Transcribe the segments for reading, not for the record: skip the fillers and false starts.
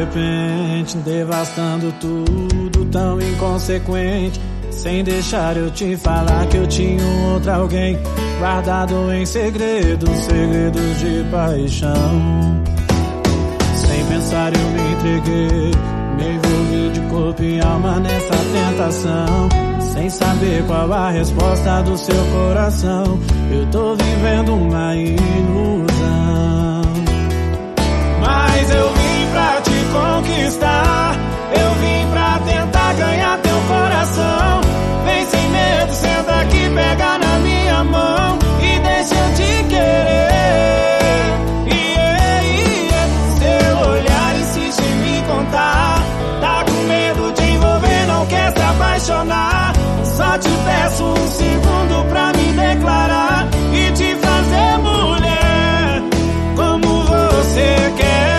repente, devastando tudo, tão inconsequente, sem deixar eu te falar que eu tinha um outro alguém, guardado em segredos, segredos de paixão. Sem pensar eu me entreguei, me envolvi de corpo e alma nessa tentação, sem saber qual a resposta do seu coração. Eu tô vivendo uma ilusão, mas eu vim pra te conquistar, eu vim pra tentar ganhar teu coração. Vem sem medo, senta aqui, pega na minha mão e deixa eu te querer. Seu olhar insiste em me contar, tá com medo de envolver, não quer se apaixonar. Só te peço um segundo pra me declarar e te fazer mulher como você quer.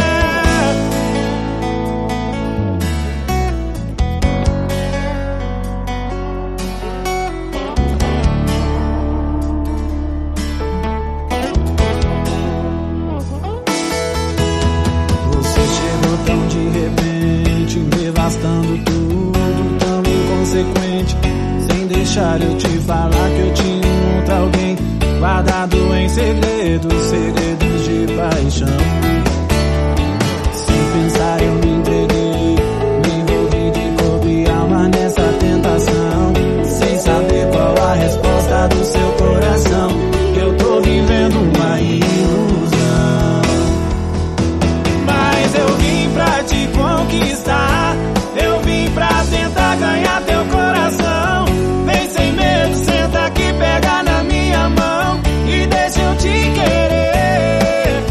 Você chegou tão de repente, devastando tudo, tão inconsequente, sem deixar eu te falar que eu tinha um outro alguém, guardado em segredos, segredos de paixão. Sem pensar eu me entreguei, me envolvi de corpo e alma nessa tentação, sem saber qual a resposta do seu coração. Eu tô vivendo uma ilusão, mas eu vim pra te conquistar, eu vim pra tentar ganhar teu coração. Vem sem medo, senta aqui, pega na minha mão e deixa eu te querer.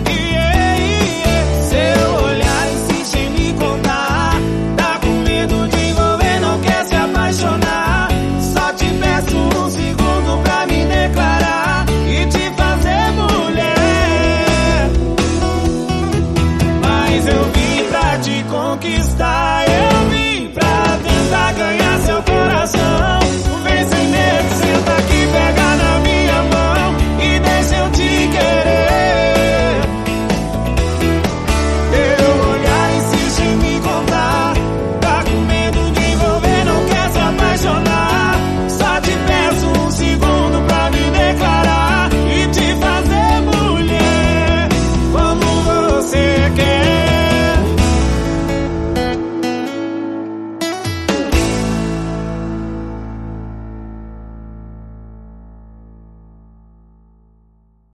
Seu olhar insiste em me contar, tá com medo de envolver, não quer se apaixonar. Só te peço um segundo pra me declarar e te fazer mulher. Mas eu vim pra te conquistar,